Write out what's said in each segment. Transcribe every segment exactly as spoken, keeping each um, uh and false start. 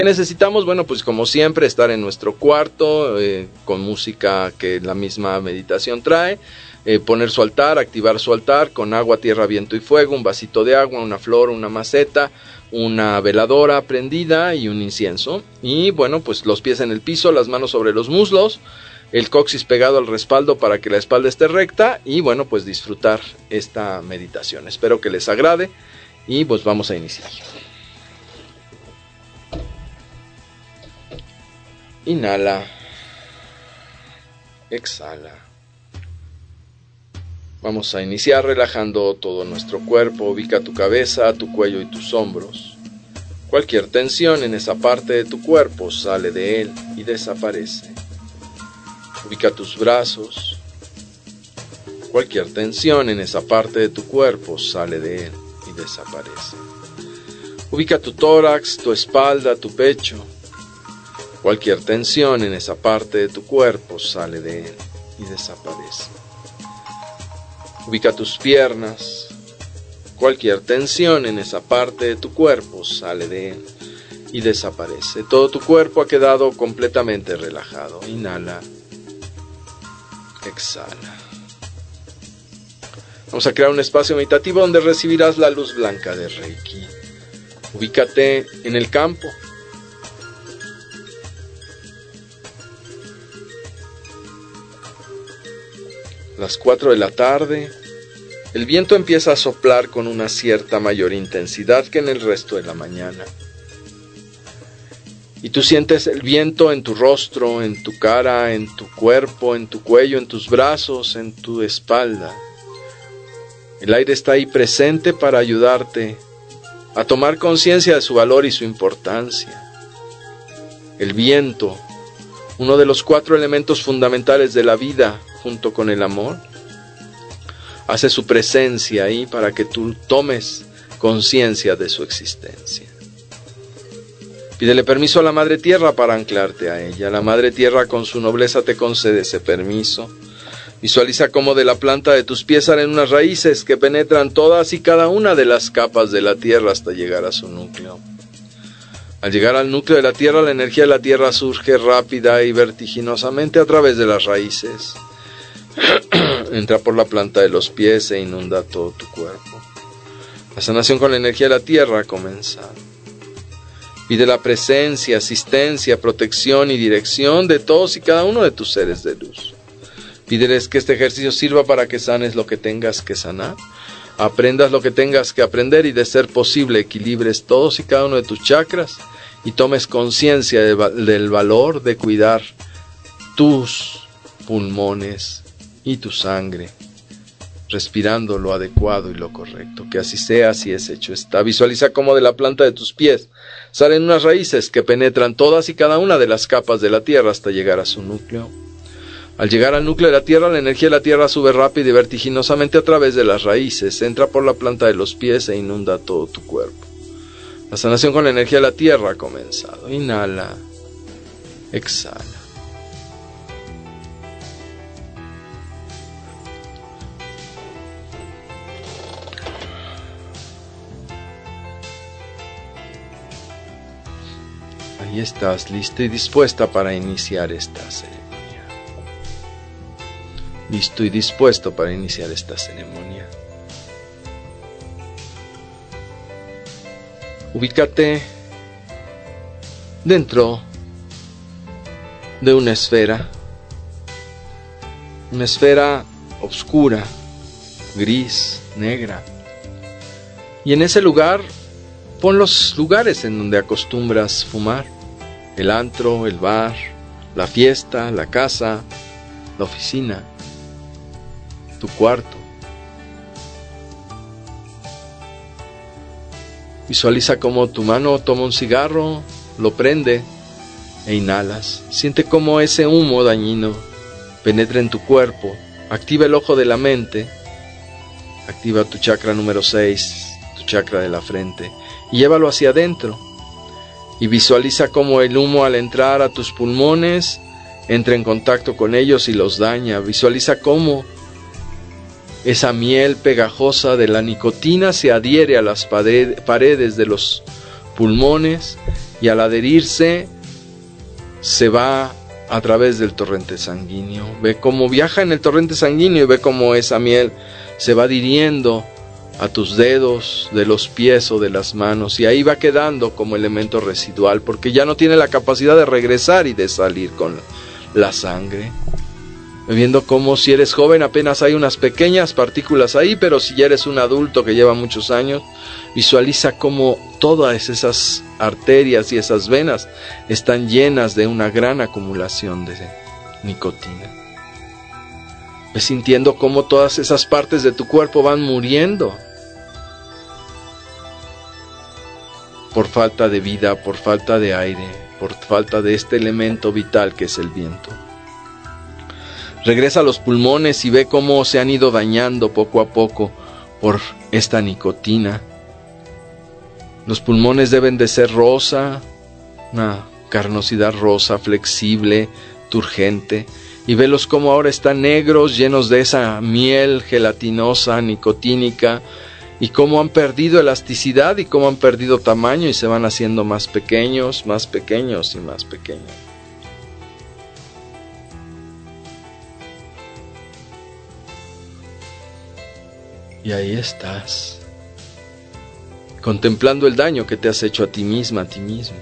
¿Qué necesitamos? Bueno, pues como siempre, estar en nuestro cuarto, eh, con música que la misma meditación trae, eh, poner su altar, activar su altar con agua, tierra, viento y fuego, un vasito de agua, una flor, una maceta, una veladora prendida y un incienso. Y bueno, pues los pies en el piso, las manos sobre los muslos, el coxis pegado al respaldo para que la espalda esté recta y bueno, pues disfrutar esta meditación. Espero que les agrade y pues vamos a iniciar. Inhala, exhala. Vamos a iniciar relajando todo nuestro cuerpo. Ubica tu cabeza, tu cuello y tus hombros. Cualquier tensión en esa parte de tu cuerpo sale de él y desaparece. Ubica tus brazos. Cualquier tensión en esa parte de tu cuerpo sale de él y desaparece. Ubica tu tórax, tu espalda, tu pecho. Cualquier tensión en esa parte de tu cuerpo sale de él y desaparece. Ubica tus piernas. Cualquier tensión en esa parte de tu cuerpo sale de él y desaparece. Todo tu cuerpo ha quedado completamente relajado. Inhala. Exhala. Vamos a crear un espacio meditativo donde recibirás la luz blanca de Reiki. Ubícate en el campo. Las cuatro de la tarde, el viento empieza a soplar con una cierta mayor intensidad que en el resto de la mañana. Y tú sientes el viento en tu rostro, en tu cara, en tu cuerpo, en tu cuello, en tus brazos, en tu espalda. El aire está ahí presente para ayudarte a tomar conciencia de su valor y su importancia. El viento, uno de los cuatro elementos fundamentales de la vida, junto con el amor, hace su presencia ahí para que tú tomes conciencia de su existencia. Pídele permiso a la Madre Tierra para anclarte a ella. La Madre Tierra con su nobleza te concede ese permiso. Visualiza cómo de la planta de tus pies salen unas raíces que penetran todas y cada una de las capas de la Tierra hasta llegar a su núcleo. Al llegar al núcleo de la Tierra, la energía de la Tierra surge rápida y vertiginosamente a través de las raíces. Entra por la planta de los pies e inunda todo tu cuerpo. La sanación con la energía de la Tierra ha comenzado. Pide la presencia, asistencia, protección y dirección de todos y cada uno de tus seres de luz. Pídeles que este ejercicio sirva para que sanes lo que tengas que sanar, aprendas lo que tengas que aprender y, de ser posible, equilibres todos y cada uno de tus chakras y tomes conciencia de, del valor de cuidar tus pulmones y tu sangre, respirando lo adecuado y lo correcto. Que así sea, así es hecho está. Visualiza cómo de la planta de tus pies salen unas raíces que penetran todas y cada una de las capas de la Tierra hasta llegar a su núcleo. Al llegar al núcleo de la Tierra, la energía de la Tierra sube rápido y vertiginosamente a través de las raíces, entra por la planta de los pies e inunda todo tu cuerpo. La sanación con la energía de la Tierra ha comenzado. Inhala, exhala. Ahí estás, lista y dispuesta para iniciar esta ceremonia. Listo y dispuesto para iniciar esta ceremonia. Ubícate dentro de una esfera, una esfera oscura, gris, negra. Y en ese lugar, pon los lugares en donde acostumbras fumar: el antro, el bar, la fiesta, la casa, la oficina, tu cuarto. Visualiza cómo tu mano toma un cigarro, lo prende e inhalas. Siente cómo ese humo dañino penetra en tu cuerpo, activa el ojo de la mente, activa tu chakra número seis, tu chakra de la frente, y llévalo hacia adentro. Y visualiza cómo el humo, al entrar a tus pulmones, entra en contacto con ellos y los daña. Visualiza cómo esa miel pegajosa de la nicotina se adhiere a las paredes de los pulmones y al adherirse se va a través del torrente sanguíneo. Ve cómo viaja en el torrente sanguíneo y ve cómo esa miel se va adhiriendo a tus dedos de los pies o de las manos, y ahí va quedando como elemento residual, porque ya no tiene la capacidad de regresar y de salir con la sangre. Viendo cómo si eres joven apenas hay unas pequeñas partículas ahí, pero si ya eres un adulto que lleva muchos años, visualiza cómo todas esas arterias y esas venas están llenas de una gran acumulación de nicotina. Ves sintiendo cómo todas esas partes de tu cuerpo van muriendo por falta de vida, por falta de aire, por falta de este elemento vital que es el viento. Regresa a los pulmones y ve cómo se han ido dañando poco a poco por esta nicotina. Los pulmones deben de ser rosa, una carnosidad rosa, flexible, turgente, y velos como ahora están negros, llenos de esa miel gelatinosa, nicotínica, y cómo han perdido elasticidad y cómo han perdido tamaño y se van haciendo más pequeños, más pequeños y más pequeños. Y ahí estás, contemplando el daño que te has hecho a ti misma, a ti mismo.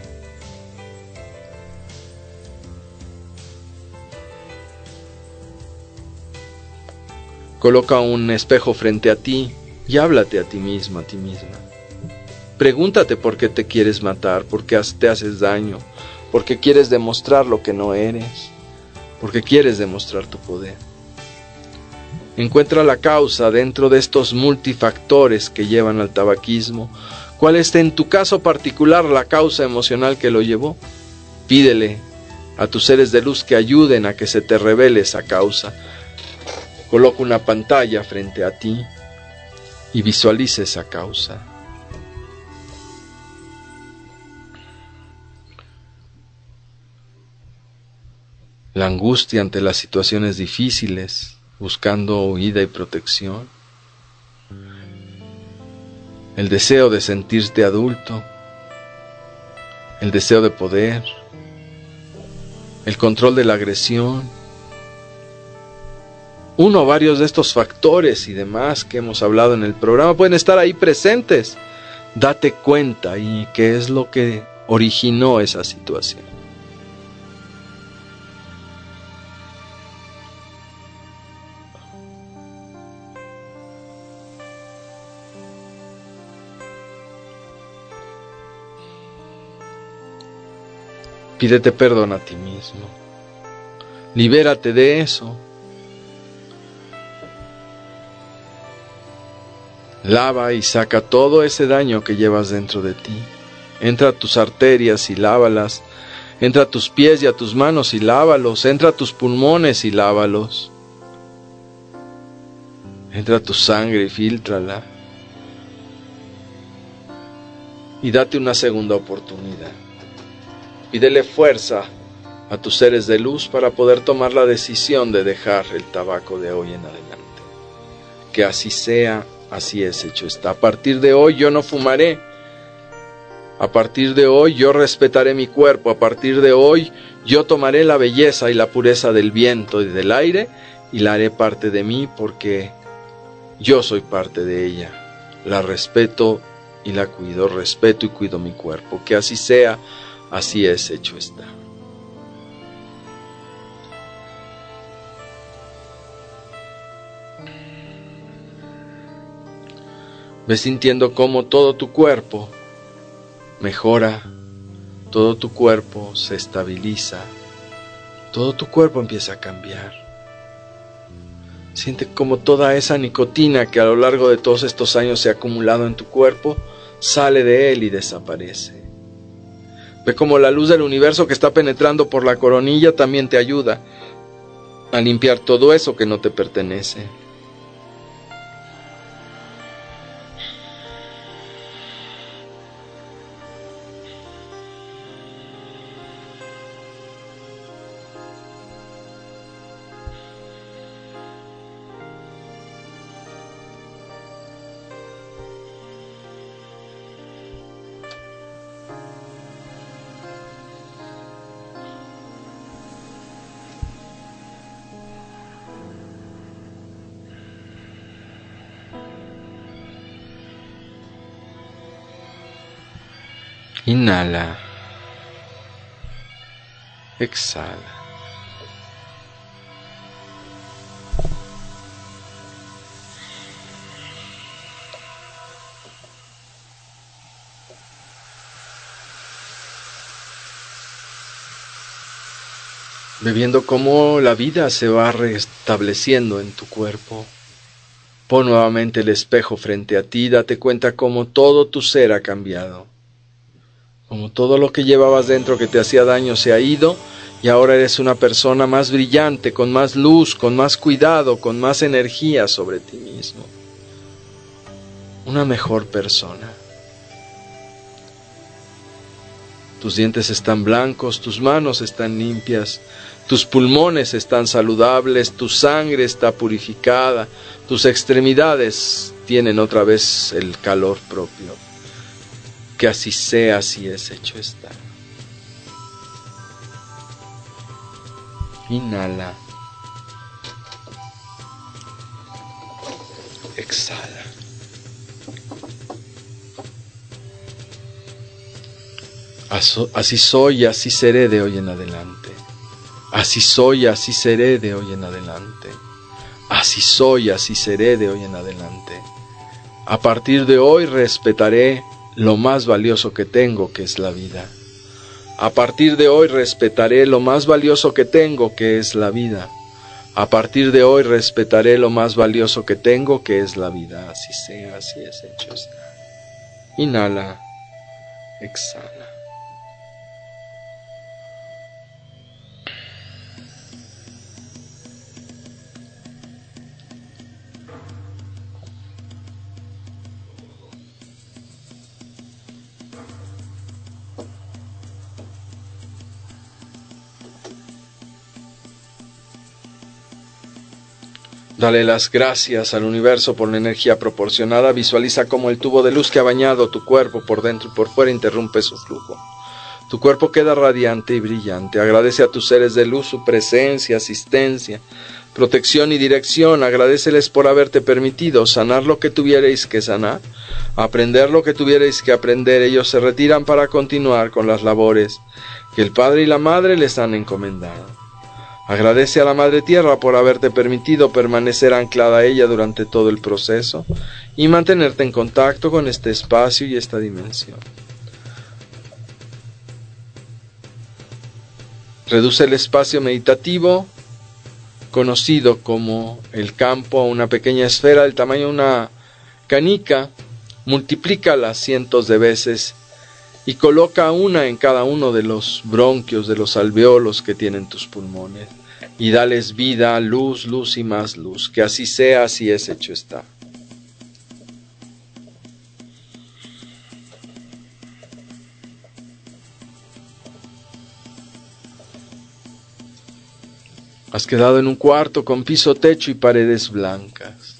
Coloca un espejo frente a ti y háblate a ti mismo, a ti misma. Pregúntate por qué te quieres matar, por qué te haces daño, por qué quieres demostrar lo que no eres, por qué quieres demostrar tu poder. Encuentra la causa dentro de estos multifactores que llevan al tabaquismo. ¿Cuál es en tu caso particular la causa emocional que lo llevó? Pídele a tus seres de luz que ayuden a que se te revele esa causa. Coloca una pantalla frente a ti y visualiza esa causa. La angustia ante las situaciones difíciles, buscando huida y protección. El deseo de sentirte adulto. El deseo de poder. El control de la agresión. Uno o varios de estos factores y demás que hemos hablado en el programa pueden estar ahí presentes. Date cuenta y qué es lo que originó esa situación. Pídete perdón a ti mismo. Libérate de eso. Lava y saca todo ese daño que llevas dentro de ti. Entra a tus arterias y lávalas. Entra a tus pies y a tus manos y lávalos. Entra a tus pulmones y lávalos. Entra a tu sangre y fíltrala. Y date una segunda oportunidad. Pídele fuerza a tus seres de luz para poder tomar la decisión de dejar el tabaco de hoy en adelante. Que así sea, así es, hecho está. A partir de hoy yo no fumaré. A partir de hoy yo respetaré mi cuerpo. A partir de hoy yo tomaré la belleza y la pureza del viento y del aire y la haré parte de mí porque yo soy parte de ella. La respeto y la cuido. Respeto y cuido mi cuerpo. Que así sea. Así es, hecho está. Ves sintiendo cómo todo tu cuerpo mejora, todo tu cuerpo se estabiliza, todo tu cuerpo empieza a cambiar. Siente cómo toda esa nicotina que a lo largo de todos estos años se ha acumulado en tu cuerpo, sale de él y desaparece. Ve cómo la luz del universo que está penetrando por la coronilla también te ayuda a limpiar todo eso que no te pertenece. Inhala. Exhala. Ve viendo cómo la vida se va restableciendo en tu cuerpo. Pon nuevamente el espejo frente a ti, date cuenta cómo todo tu ser ha cambiado. Como todo lo que llevabas dentro que te hacía daño se ha ido y ahora eres una persona más brillante, con más luz, con más cuidado, con más energía sobre ti mismo. Una mejor persona. Tus dientes están blancos, tus manos están limpias, tus pulmones están saludables, tu sangre está purificada, tus extremidades tienen otra vez el calor propio. Que así sea, así es, hecho está. Inhala. Exhala. Así soy, así seré de hoy en adelante. Así soy, así seré de hoy en adelante. Así soy, así seré de hoy en adelante. A partir de hoy respetaré lo más valioso que tengo, que es la vida. A partir de hoy respetaré lo más valioso que tengo, que es la vida. A partir de hoy respetaré lo más valioso que tengo, que es la vida. Así sea, así es, hecho está. Inhala, exhala. Dale las gracias al universo por la energía proporcionada. Visualiza cómo el tubo de luz que ha bañado tu cuerpo por dentro y por fuera interrumpe su flujo. Tu cuerpo queda radiante y brillante. Agradece a tus seres de luz su presencia, asistencia, protección y dirección. Agradeceles por haberte permitido sanar lo que tuvierais que sanar, aprender lo que tuvierais que aprender. Ellos se retiran para continuar con las labores que el Padre y la Madre les han encomendado. Agradece a la Madre Tierra por haberte permitido permanecer anclada a ella durante todo el proceso y mantenerte en contacto con este espacio y esta dimensión. Reduce el espacio meditativo, conocido como el campo, a una pequeña esfera del tamaño de una canica, multiplícala cientos de veces y coloca una en cada uno de los bronquios, de los alveolos que tienen tus pulmones. Y dales vida, luz, luz y más luz. Que así sea, así es, hecho está. Has quedado en un cuarto con piso, techo y paredes blancas.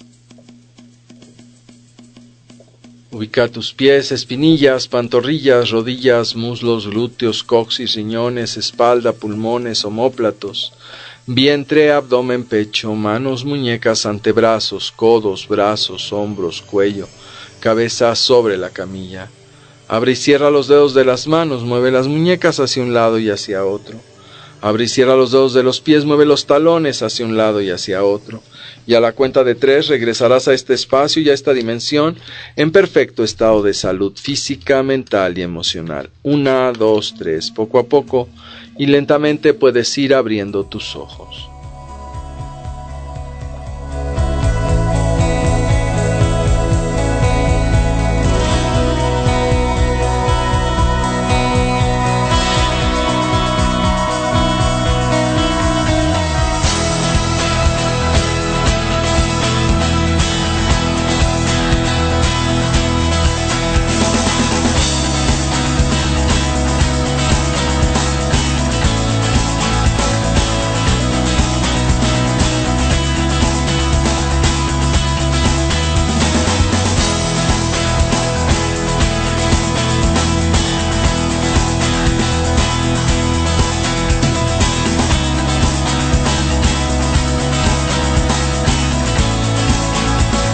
Ubica tus pies, espinillas, pantorrillas, rodillas, muslos, glúteos, coxis, riñones, espalda, pulmones, omóplatos, vientre, abdomen, pecho, manos, muñecas, antebrazos, codos, brazos, hombros, cuello, cabeza sobre la camilla. Abre y cierra los dedos de las manos, mueve las muñecas hacia un lado y hacia otro. Abre y cierra los dedos de los pies, mueve los talones hacia un lado y hacia otro. Y a la cuenta de tres regresarás a este espacio y a esta dimensión en perfecto estado de salud física, mental y emocional. Una, dos, tres. Poco a poco y lentamente puedes ir abriendo tus ojos.